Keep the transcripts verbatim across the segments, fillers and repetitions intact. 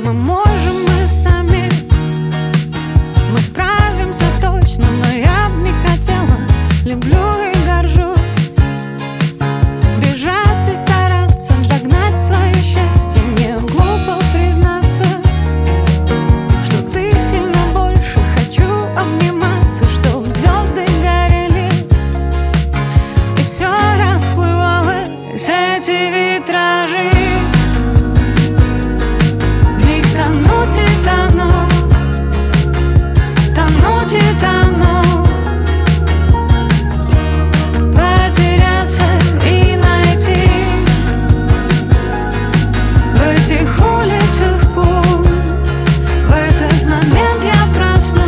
Мы можем, мы сами, мы справимся точно, но я б не хотела. Люблю и горжусь бежать и стараться догнать свое счастье. Мне глупо признаться, что ты сильно больше. Хочу обниматься, чтоб звезды горели и все расплывалось, эти витражи. В них тонуть и тонуть, тонуть и тонуть, потеряться и найти в этих улицах пусть. В этот момент я проснусь.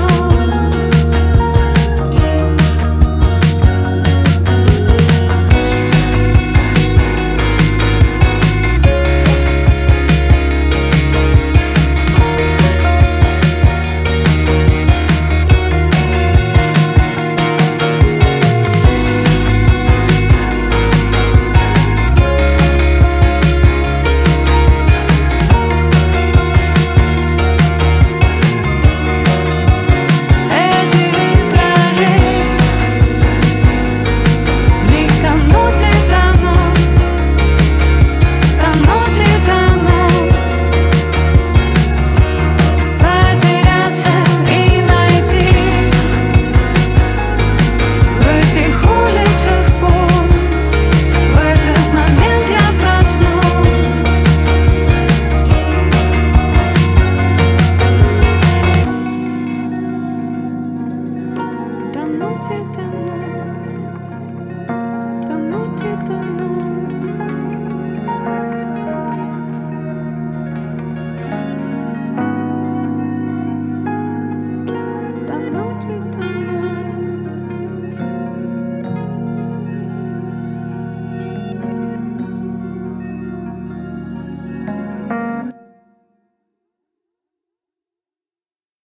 Тонуть и тонуть, тонуть и тонуть.